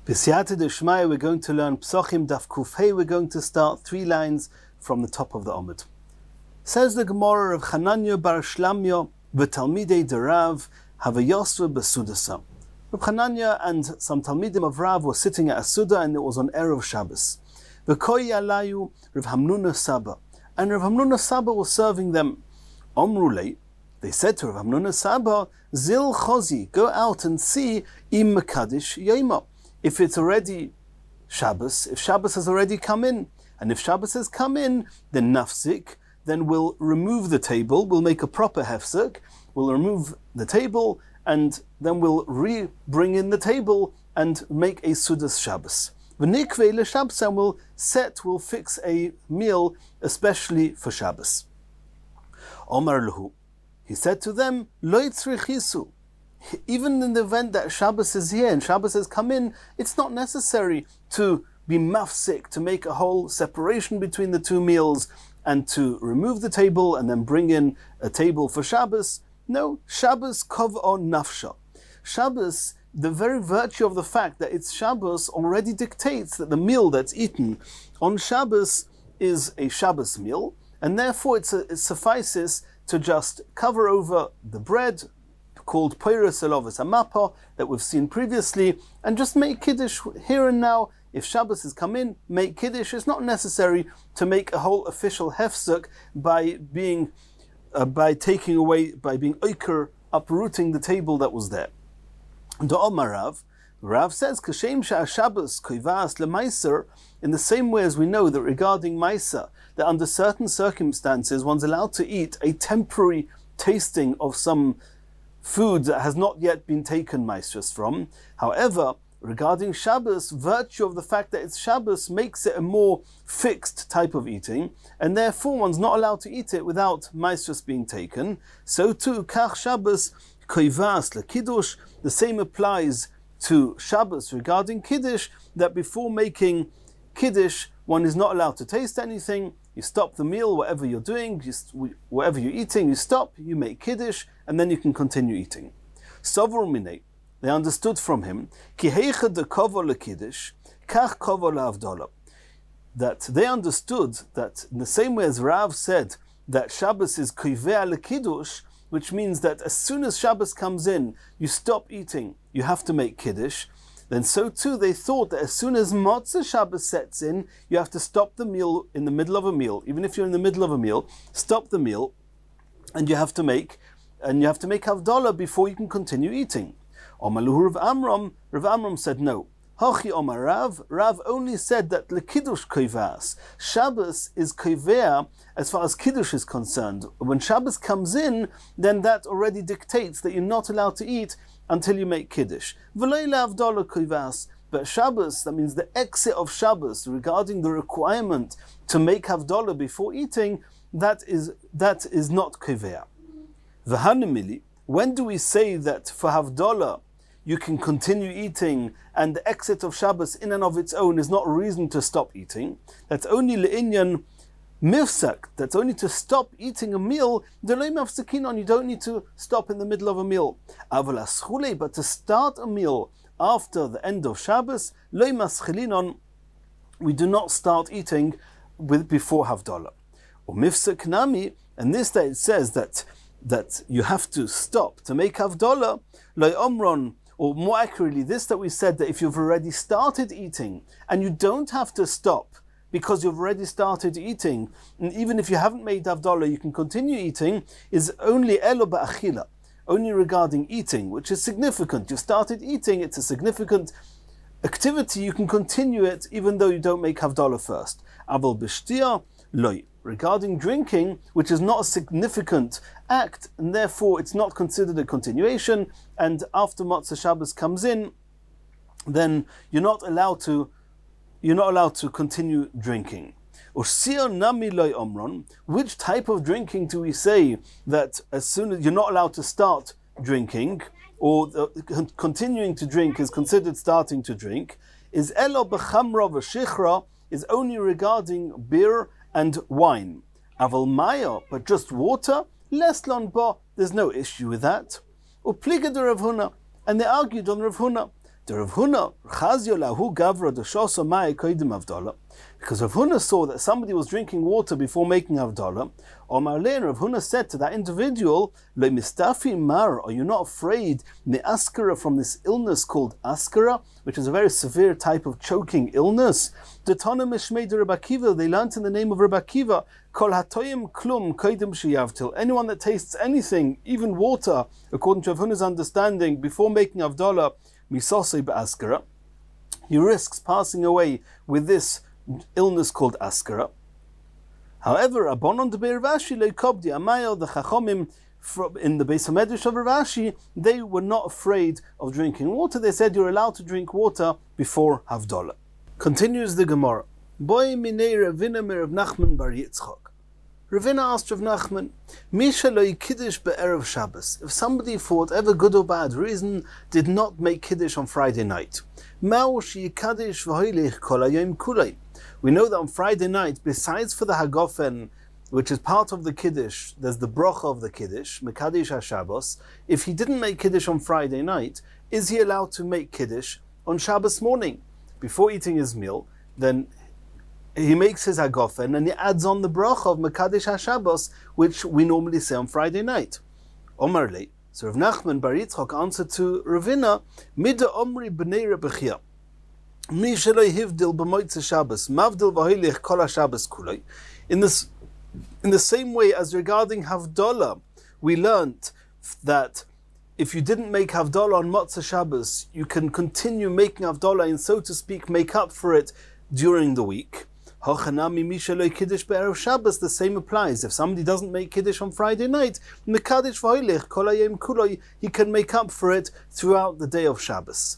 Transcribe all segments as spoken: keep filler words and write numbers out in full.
B'siyata d'shmaya, we're going to learn Psochim Daf Kuf Hey. We're going to start three lines from the top of the Omid. Says the Gemara of Chananya bar Shlamya v'talmidei derav havayosva b'sudasa. Rav Chananya and some talmidim of Rav were sitting at a Suda, and it was on Erev Shabbos. V'koi alayu Rav Hamnuna Saba, and Rav Hamnuna Saba was serving them. Omrulei, they said to Rav Hamnuna Saba, Zil Chozi, go out and see im Mekadesh Yema. If it's already Shabbos, if Shabbos has already come in, and if Shabbos has come in, then nafsik, then we'll remove the table, we'll make a proper hefsek, we'll remove the table, and then we'll re-bring in the table and make a Sudas Shabbos. V'nikvei l'Shabbos, and we'll set, we'll fix a meal especially for Shabbos. Omar Lahu, he said to them, Lo yitzrichisu. Even in the event that Shabbos is here and Shabbos has come in, it's not necessary to be mafsik, to make a whole separation between the two meals and to remove the table and then bring in a table for Shabbos. No, Shabbos kov'o nafsha. Shabbos, the very virtue of the fact that it's Shabbos already dictates that the meal that's eaten on Shabbos is a Shabbos meal, and therefore it's a, it suffices to just cover over the bread, called Poiros Elovis Amapa, that we've seen previously, and just make Kiddush here and now. If Shabbos has come in, make Kiddush. It's not necessary to make a whole official hefsek by being, uh, by taking away, by being oiker, uprooting the table that was there. And the Omar Rav, Rav says, Kashem Shah Shabbos Koivas LeMaiser, in the same way as we know that regarding Maisa, that under certain circumstances one's allowed to eat a temporary tasting of some food that has not yet been taken maestros from. However, regarding Shabbos, virtue of the fact that it's Shabbos makes it a more fixed type of eating, and therefore one's not allowed to eat it without maestros being taken. So too, Kach Shabbos Koivas LeKiddush, the same applies to Shabbos regarding Kiddush, that before making Kiddush, one is not allowed to taste anything. You stop the meal, whatever you're doing, you, whatever you're eating, you stop, you make Kiddush, and then you can continue eating. Sovor minei, they understood from him, Ki heicha de kovo lekiddush, kach kovo lehavdola. That they understood that in the same way as Rav said that Shabbos is koivea lekiddush, which means that as soon as Shabbos comes in, you stop eating, you have to make Kiddush. Then so too they thought that as soon as Motzah Shabbos sets in, you have to stop the meal in the middle of a meal. Even if you're in the middle of a meal, stop the meal, and you have to make and you have to make Havdalah before you can continue eating. Omaluhu Rav Amram, Rav Amram said no. Hachi Omar Rav, Rav only said that lekiddush koivas. Shabbos is koivea as far as kiddush is concerned. When Shabbos comes in, then that already dictates that you're not allowed to eat until you make kiddush. V'lo lehavdalah koivas. But Shabbos, that means the exit of Shabbos regarding the requirement to make Havdalah before eating, that is that is not koivea. V'hanimili, when do we say that for Havdalah you can continue eating, and the exit of Shabbos in and of its own is not a reason to stop eating? That's only le'inyan mifsak, that's only to stop eating a meal. Delay mafsakinon, you don't need to stop in the middle of a meal. Aval aschule, but to start a meal after the end of Shabbos, loy maschilinon, we do not start eating with before Havdalah. Or mifsak nami, and this day it says that that you have to stop to make Havdalah, loy omron, or more accurately, this that we said that if you've already started eating and you don't have to stop because you've already started eating, and even if you haven't made Havdalah, you can continue eating, is only elo ba'achila, only regarding eating, which is significant. You started eating, it's a significant activity, you can continue it even though you don't make Havdalah first. Abel b'shtia loy. Regarding drinking, which is not a significant act, and therefore it's not considered a continuation, and after Motzah Shabbos comes in, then you're not allowed to you're not allowed to continue drinking. Ursio nami loy omron, which type of drinking do we say that as soon as you're not allowed to start drinking, or the, continuing to drink is considered starting to drink, is elo b'chamra v'shichra, is only regarding beer and wine. Aval maya, but just water, less ba, there's no issue with that. Upliga de Rav Huna, and they argued on Rav Huna. The Rav Huna, Chazio lahu gavra d'shoso mai koidim avdala, because Rav Huna saw that somebody was drinking water before making avdala. Omar le, Rav Huna said to that individual, Le mistafi mar, are you not afraid the askara from this illness called askara, which is a very severe type of choking illness? The Tana mishmei de Rabbi Akiva, they learnt in the name of Rabbi Akiva, Kol hatoyim klum koidim sheyavtil. Anyone that tastes anything, even water, according to Rav Huna's understanding, before making avdala, misosei ba'askara, he risks passing away with this illness called askara. However, Abonon de Beir Rashi leikobdi amayo, the Chachomim in the Beis Hamedrash of Rashi, they were not afraid of drinking water. They said you're allowed to drink water before Havdalah. Continues the Gemara. Boy minei Ravina mir Rav Nachman bar Yitzchak. Ravina asked Rav Nachman, Misha lo kiddush be'erev Shabbos. If somebody, for whatever good or bad reason, did not make kiddush on Friday night, ma'u sheyikadesh v'hoylech kol hayom kulay. We know that on Friday night, besides for the Hagofen, which is part of the Kiddush, there's the Brocha of the Kiddush, Mekadesh HaShabbos. If he didn't make Kiddush on Friday night, is he allowed to make Kiddush on Shabbos morning? Before eating his meal, then he makes his Hagofen and he adds on the Brocha of Mekadesh HaShabbos, which we normally say on Friday night. Omar le, so Rav Nachman bar Yitzchak answered to Ravina, Mida Omri b'nei Reb Chia. In this, in the same way as regarding Havdalah, we learnt that if you didn't make Havdalah on Motzei Shabbos, you can continue making Havdalah and, so to speak, make up for it during the week. The same applies. If somebody doesn't make Kiddush on Friday night, he can make up for it throughout the day of Shabbos.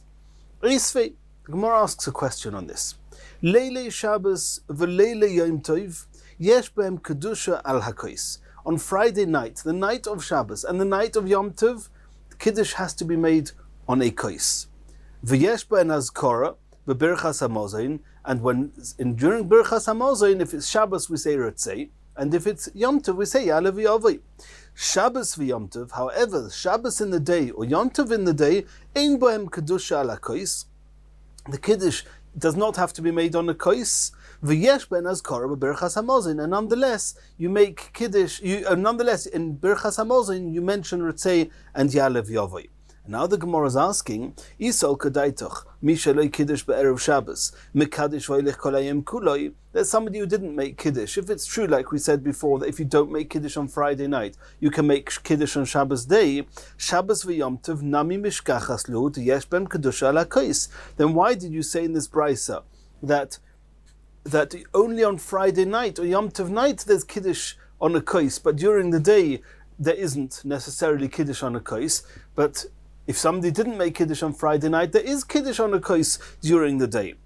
The Gemara asks a question on this. Leilei Shabbos v'leilei Yom Tov yesh behem kedusha al hakois. On Friday night, the night of Shabbos and the night of Yom Tov, the Kiddush has to be made on a kois. V'yesh behem azkora v'berchas hamozain, and when in during berchas hamozain, if it's Shabbos we say Ratzei, and if it's Yom Tov we say Ya'aleh v'yavai. Shabbos v'Yom Tov, however, Shabbos in the day or Yom Tov in the day, ein behem kedusha al hakois. The Kiddush does not have to be made on a kois. V'yesh ben azkara b'berchas hamozin, and nonetheless you make Kiddush. You uh, nonetheless in berchas hamozin you mention Ratzei and Ya'aleh v'yavai. And now the Gemara is asking, Isol kadaitach misha lo Kiddush be'erev Shabbos mekadesh v'oilech kol hayom kuloi. There's somebody who didn't make Kiddush. If it's true, like we said before, that if you don't make Kiddush on Friday night, you can make Kiddush on Shabbos day, Shabbos v'Yom Tov nami mishkachas lo yesh ben kedusha ala kois. Then why did you say in this brisa that that only on Friday night or Yom Tov night there's Kiddush on a kois, but during the day there isn't necessarily Kiddush on a kois? But if somebody didn't make Kiddush on Friday night, there is Kiddush on a kois during the day.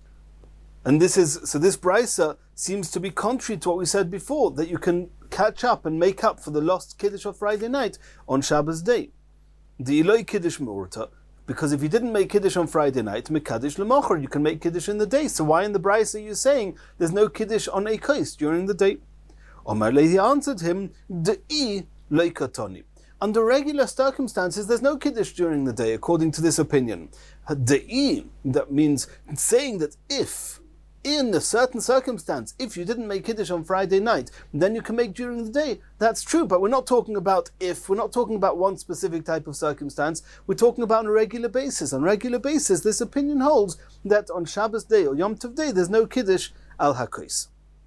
And this is, so this brisa seems to be contrary to what we said before, that you can catch up and make up for the lost Kiddush of Friday night on Shabbos day. The Eloi Kiddush Me'urta, because if you didn't make Kiddush on Friday night, Mekadesh L'mocher, you can make Kiddush in the day. So why in the brisa are you saying there's no Kiddush on a kois during the day? Omar Lehi answered him, De'i Loikatoni. Under regular circumstances, there's no Kiddush during the day, according to this opinion. De'i, that means saying that if, in a certain circumstance, if you didn't make Kiddush on Friday night, then you can make during the day. That's true, but we're not talking about if, we're not talking about one specific type of circumstance, we're talking about on a regular basis. On a regular basis, this opinion holds that on Shabbos day or Yom Tov day, there's no Kiddush al hakois.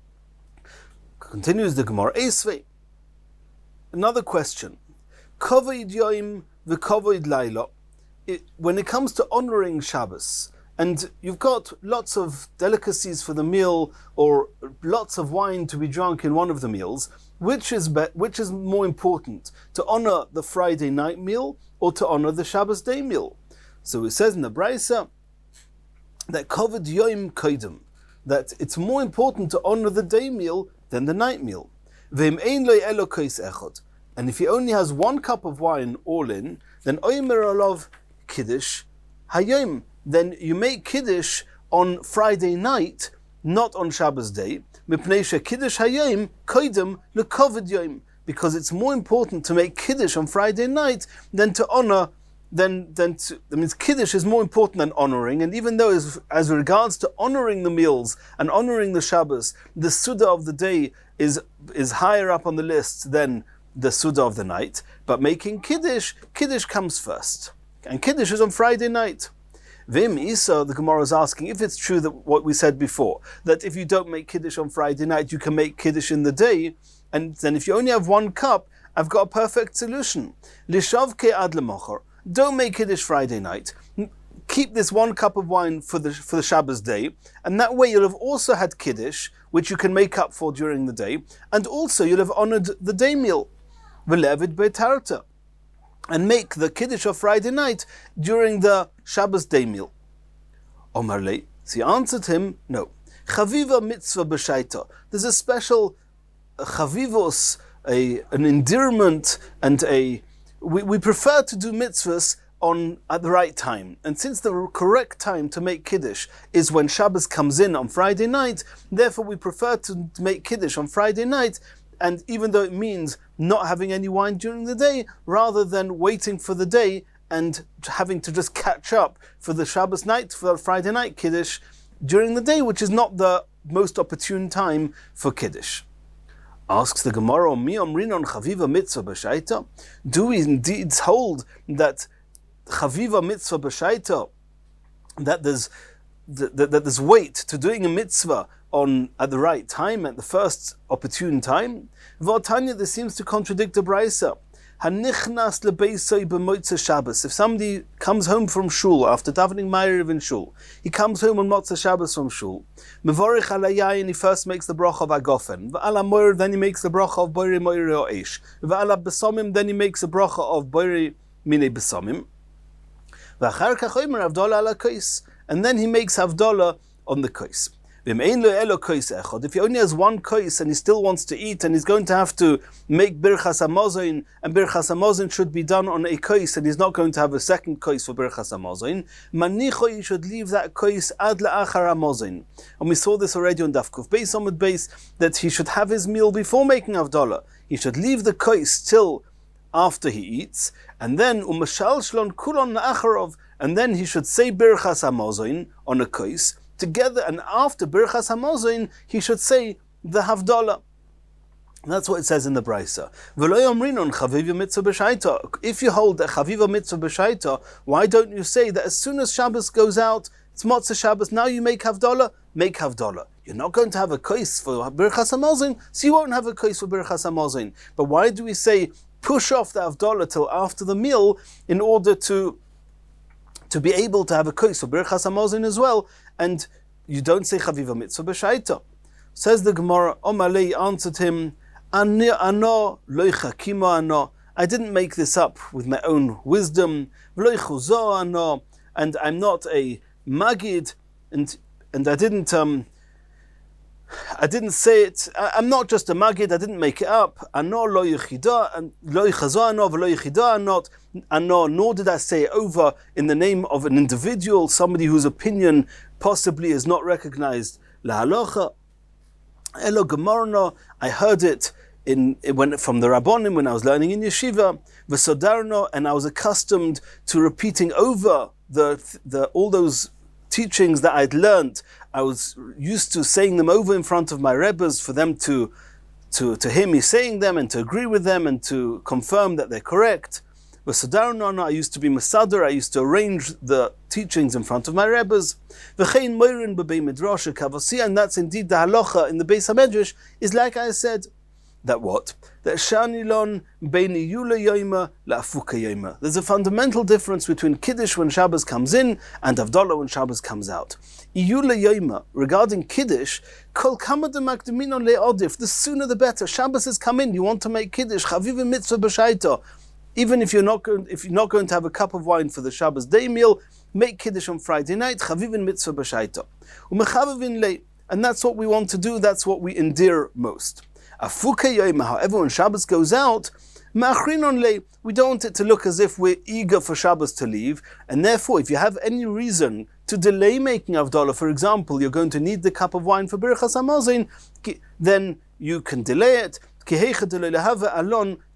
Continues the Gemara, Esvei. Another question. Kavod Yom v'Kavod Laila. When it comes to honoring Shabbos, and you've got lots of delicacies for the meal or lots of wine to be drunk in one of the meals, which is be- which is more important, to honor the Friday night meal or to honor the Shabbos day meal? So it says in the Brisa that Kavod Yom Kodim, that it's more important to honor the day meal than the night meal. V'im ein lo elo kois echad. And if he only has one cup of wine all in, then Omer Olav Kiddush Hayom. Then you make Kiddush on Friday night, not on Shabbos day. Mipnei she Kiddush Hayom Koidem LeKavod Yom. Because it's more important to make Kiddush on Friday night than to honor then, then to, that means Kiddush is more important than honoring. And even though as, as regards to honoring the meals and honoring the Shabbos, the Suda of the day is, is higher up on the list than the Suda of the night, but making Kiddush, Kiddush comes first. And Kiddush is on Friday night. Vim Isa, the Gemara is asking, if it's true that what we said before, that if you don't make Kiddush on Friday night, you can make Kiddush in the day, and then if you only have one cup, I've got a perfect solution. Lishavke ad lemochor. Don't make Kiddush Friday night. Keep this one cup of wine for the for the Shabbos day, and that way you'll have also had Kiddush, which you can make up for during the day, and also you'll have honored the day meal. V'levid betarta. And make the Kiddush of Friday night during the Shabbos day meal. Omar le. So he answered him, no. Chaviva mitzvah b'shaita. There's a special chavivos, a an endearment, and a we, we prefer to do mitzvahs on at the right time. And since the correct time to make Kiddush is when Shabbos comes in on Friday night, therefore we prefer to make Kiddush on Friday night, and even though it means not having any wine during the day, rather than waiting for the day and having to just catch up for the Shabbos night, for the Friday night Kiddush during the day, which is not the most opportune time for Kiddush. Asks the Gemara, Mi omrinon chaviva mitzvah b'shaita? Do we indeed hold that chaviva mitzvah b'shaita, that there's that, that, that there's weight to doing a mitzvah on at the right time, at the first opportune time? V'atanya, this seems to contradict the Brisa. Hanichnas lebeisoi b'motzei Shabbos. If somebody comes home from shul after davening Ma'ariv in shul, he comes home on Motzei Shabbos from shul. Mevorich al hayayin, he first makes the bracha of agofen. V'al hamoyer, then he makes the bracha of boirei moirei o'esh. V'al habesomim, then he makes the bracha of boirei minei besomim. V'achar kach omer havdalah ala kois, and then he makes havdalah on the kois. If he only has one kois and he still wants to eat, and he's going to have to make birchas hamazon, and birchas hamazon should be done on a kois, and he's not going to have a second kois for birchas hamazon, manicho, you should leave that kois ad la'achar hamazon. And we saw this already on Daf Kuf Beis Amud Beis, that he should have his meal before making havdalah. He should leave the kois till after he eats, and then umashal shlon kulon la'acharov, and then he should say birchas hamazon on a kois together, and after birchas hamazon he should say the havdalah. That's what it says in the Brisa. If you hold a chaviva mitzvah b'shaita, why don't you say that as soon as Shabbos goes out, it's Motzei Shabbos, now you make havdalah, make havdalah. You're not going to have a kois for birchas hamazon, so you won't have a kois for birchas hamazon. But why do we say push off the havdalah till after the meal in order to to be able to have a kois for birchas hamazon as well, and you don't say chaviva mitzvah b'shaita? Says the Gemara, Omalei answered him, Ano ano lo chakima ano. I didn't make this up with my own wisdom. V'lo chuzo ano, and I'm not a magid, and and I didn't um I didn't say it. I, I'm not just a magid. I didn't make it up. Ano lo yichida and lo yichazo ano v'lo yichida anot ano. Nor did I say it over in the name of an individual, somebody whose opinion possibly is not recognized. La halacha elo gemarno. I heard it in when from the Rabbonim when I was learning in yeshiva. V'sodarno, and I was accustomed to repeating over the the all those teachings that I'd learned. I was used to saying them over in front of my rebbes for them to, to, to hear me saying them and to agree with them and to confirm that they're correct. I used to be Masadr, I used to arrange the teachings in front of my rebbes. And that's indeed the halacha in the Beis HaMedrash, is like I said, that what? That Shanilon Beini Yula Yoima La'afuka Yoima. There's a fundamental difference between Kiddush when Shabbos comes in and Havdalah when Shabbos comes out. Iyula Yoima, regarding Kiddush, Kol Kama de Makdeminon Le'odif, the sooner the better. Shabbos has come in, you want to make Kiddush, Chaviva Mitzvah B'shaita. Even if you're not going, if you're not going to have a cup of wine for the Shabbos day meal, make Kiddush on Friday night, Chavivin Mitzvah B'shaita. Umechavivin Le, and that's what we want to do, that's what we endear most. However, when Shabbos goes out, we don't want it to look as if we're eager for Shabbos to leave, and therefore, if you have any reason to delay making Havdalah, for example, you're going to need the cup of wine for Birchas Hamazon, then you can delay it.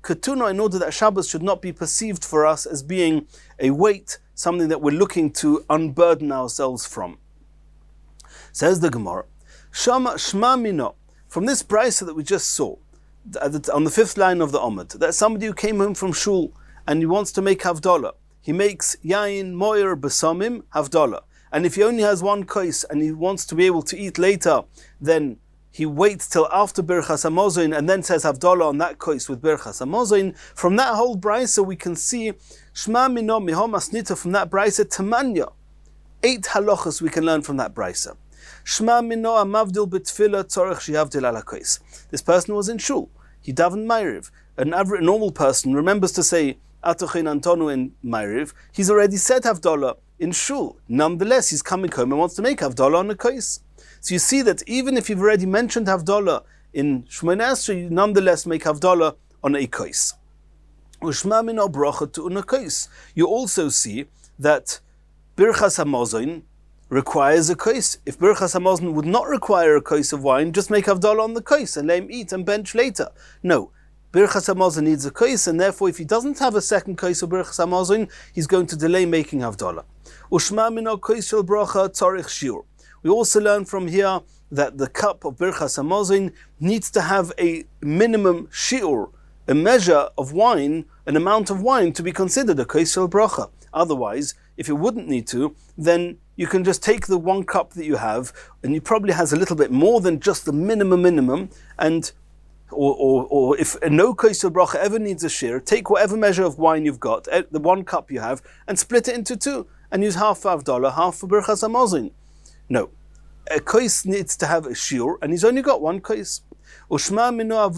ketuna, in order that Shabbos should not be perceived for us as being a weight, something that we're looking to unburden ourselves from. Says the Gemara, Shama Shma Mino, from this brisa that we just saw, on the fifth line of the Omid, that somebody who came home from shul and he wants to make Havdalah, he makes Yain Moyer Besamim Havdalah. And if he only has one kais and he wants to be able to eat later, then he waits till after Birchas Hamazon and then says Havdalah on that kais with Birchas Hamazon. From that whole brisa we can see Shma Mino Mihom Asnita, from that brisa Tamanya. Eight halachas we can learn from that brisa. Shma Mino Amavdil B'Tfila Tzorech Shihavdil Ala Kais. This person was in shul. He davened Ma'ariv. An average normal person remembers to say Atochin Antonu in Ma'ariv. He's already said Havdalah in shul. Nonetheless, he's coming home and wants to make Havdalah on a kais. So you see that even if you've already mentioned Havdalah in Shmoneh Esrei, you nonetheless make Havdalah on a kais. Ushma Mino Bracha to una kais. You also see that Birchas Hamazon requires a kais. If Birchas Hamazon would not require a kais of wine, just make Havdalah on the kais and let him eat and bench later. No, Birchas Hamazon needs a kais, and therefore if he doesn't have a second kais of Birchas Hamazon, he's going to delay making Havdalah. Ushma Mino kais shel bracha tzarich shiur. We also learn from here that the cup of Birchas Hamazon needs to have a minimum shiur, a measure of wine, an amount of wine to be considered a kais shel bracha. Otherwise, if it wouldn't need to, then you can just take the one cup that you have, and it probably has a little bit more than just the minimum minimum, and or or, or if no kais shel bracha ever needs a shir, take whatever measure of wine you've got, the one cup you have, and split it into two, and use half for Havdalah, half for Birchas Hamazon. No, a kais needs to have a shir, and he's only got one kais. We also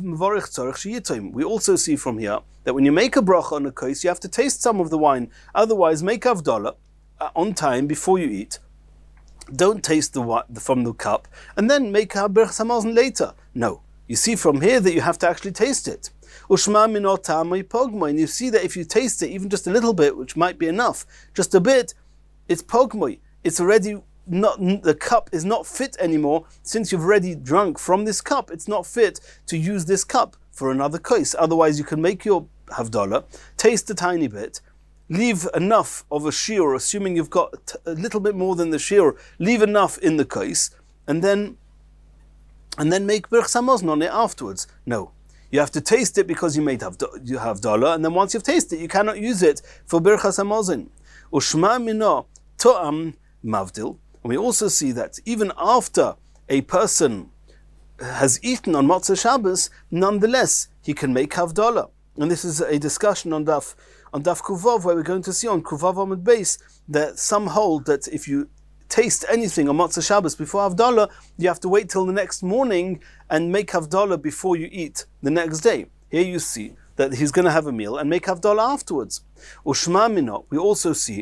see from here that when you make a bracha on a kais, you have to taste some of the wine. Otherwise, make Havdalah on time before you eat. Don't taste the wine from the cup, and then make Birchas Hamazon later. No, you see from here that you have to actually taste it. And you see that if you taste it, even just a little bit, which might be enough, just a bit, it's pogmoy. It's already not, the cup is not fit anymore. Since you've already drunk from this cup, it's not fit to use this cup for another kais. Otherwise, you can make your Havdalah, taste a tiny bit, leave enough of a shiur, assuming you've got a little bit more than the shiur, leave enough in the kais, and then and then make Birchas Hamazon on it afterwards. No. You have to taste it because you made Havdalah, and then once you've tasted it, you cannot use it for Birchas Hamazon. Ushma Mino To'am Mavdil. And we also see that even after a person has eaten on Motzei Shabbos, nonetheless, he can make Havdalah. And this is a discussion on Daf on Daf Kuvav, where we're going to see on Kuvav Amud Beis that some hold that if you taste anything on Motzei Shabbos before Havdalah, you have to wait till the next morning and make Havdalah before you eat the next day. Here you see that he's going to have a meal and make Havdalah afterwards. Ushma Mino, we also see,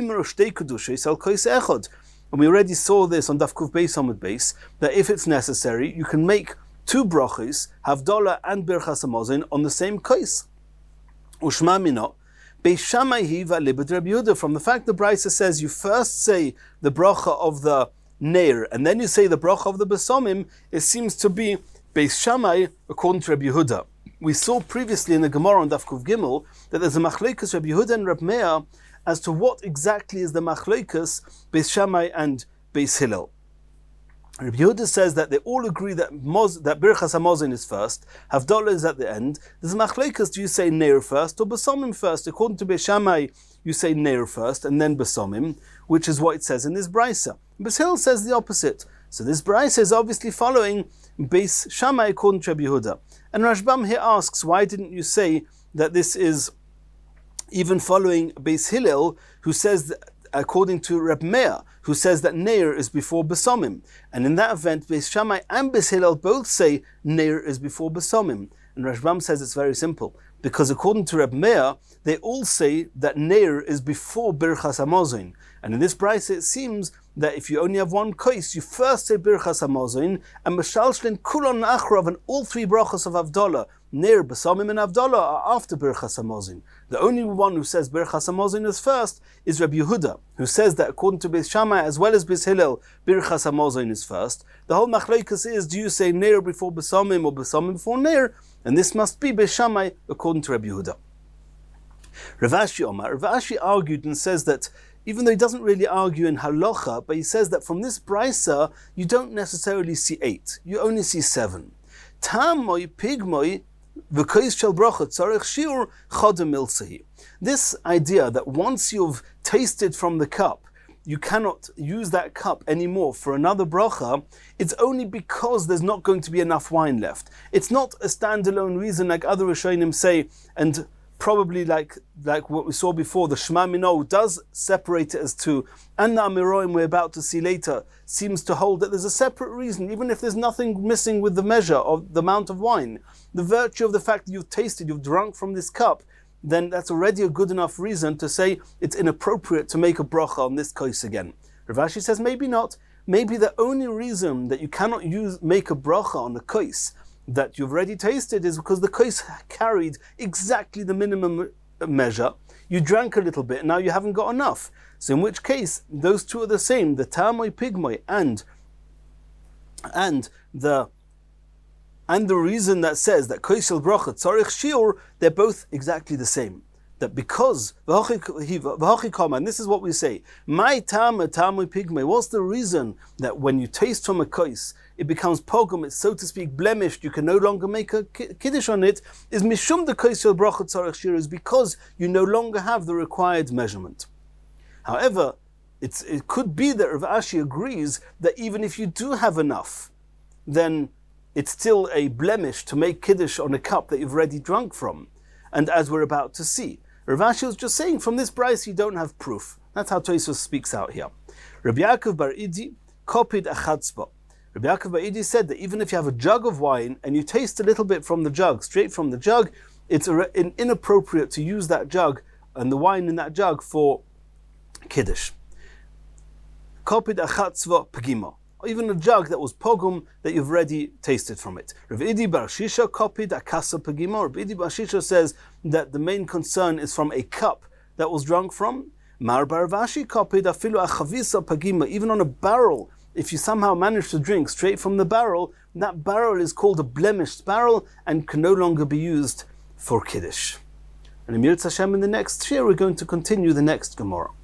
and we already saw this on Daf Kuv Beis Amud Beis, that if it's necessary, you can make two brachos, Havdalah and Birchas Hamazon, on the same kais. Ushma Mino, Beis Shammai hiva libed Rabbi Yehuda. From the fact the brisa says you first say the bracha of the neir and then you say the bracha of the besomim, it seems to be Beis Shammai according to Rabbi Yehuda. We saw previously in the Gemara on Daf Kuv Gimel that there's a machlokes Rabbi Yehuda and Rabbi Meir as to what exactly is the machlokes Beis Shammai and Beis Hillel. Rabbi Yehuda says that they all agree that Moz, that Birchas Hamazon is first, Havdalah is at the end. There's machlokes, do you say Neir first or Besomim first? According to Beis Shammai, you say Neir first and then Besomim, which is what it says in this brisa. Beis Hillel says the opposite. So this brisa is obviously following Beis Shammai according to Rabbi Yehuda. And Rashbam here asks, why didn't you say that this is even following Beis Hillel, who says that, according to Reb Meir, who says that Neir is before Besomim. And in that event, Beis Shammai and Beis Hillel both say Neir is before Besomim. And Rashbam says it's very simple, because according to Reb Meir, they all say that Neir is before Birchas Hamazon. And in this brayso, it seems that if you only have one kos, you first say Birchas Hamazon, and Meshalshlin Kulon Achrav, and all three brachos of Havdalah, Ner, Besamim, and Havdalah, are after Birchas Hamazon. The only one who says Birchas Hamazon is first is Rabbi Yehuda, who says that according to Beis Shammai as well as Beis Hillel, Birchas Hamazon is first. The whole machlokes is, do you say Ner before Besamim or Besamim before Ner? And this must be Beis Shammai according to Rabbi Yehuda. Rav Ashi Omar, Rav Ashi argued and says that even though he doesn't really argue in halacha, but he says that from this brisa you don't necessarily see eight, you only see seven. Tamoi pigmoi v'kois shel bracha tzarich shiur chodem milsehi. This idea that once you've tasted from the cup, you cannot use that cup anymore for another bracha, it's only because there's not going to be enough wine left. It's not a standalone reason like other Rishonim say, and probably like like what we saw before, the Shema Mino does separate it as two, and the Amiroim we're about to see later seems to hold that there's a separate reason, even if there's nothing missing with the measure of the amount of wine. The virtue of the fact that you've tasted, you've drunk from this cup, then that's already a good enough reason to say it's inappropriate to make a bracha on this kos again. Rav Ashi says maybe not. Maybe the only reason that you cannot use make a bracha on the kos that you've already tasted is because the kos carried exactly the minimum measure. You drank a little bit, and now you haven't got enough. So in which case, those two are the same, the tamoi pigmoi and and the and the reason that says that kos shel bracha tzarich shiur, they're both exactly the same. That because, and this is what we say, my tam tamoi pigmoi, what's the reason that when you taste from a kos, it becomes pogum, it's so to speak blemished, you can no longer make a kiddush on it, is mishum the kos shel bracha tzarich shiur, is because you no longer have the required measurement. However, it's, it could be that Rav Ashi agrees that even if you do have enough, then it's still a blemish to make kiddush on a cup that you've already drunk from. And as we're about to see, Rav Ashi was just saying from this brayso you don't have proof. That's how Tosfos speaks out here. Rabbi Yaakov bar Idi copied a chatzpah. Rabbi Yaakov bar Idi said that even if you have a jug of wine and you taste a little bit from the jug, straight from the jug, it's inappropriate to use that jug and the wine in that jug for kiddush. Copied a chatzpah pagima. Or even a jug that was pogum that you've already tasted from it. Rav Idi bar Shisha copied a kasa pagima. Rav Idi bar Shisha says that the main concern is from a cup that was drunk from. Mar bar Rav Ashi copied a filu a chavisa pagima. Even on a barrel, if you somehow manage to drink straight from the barrel, that barrel is called a blemished barrel and can no longer be used for kiddush. And in Yirtzeh Hashem in the next year, we're going to continue the next Gemara.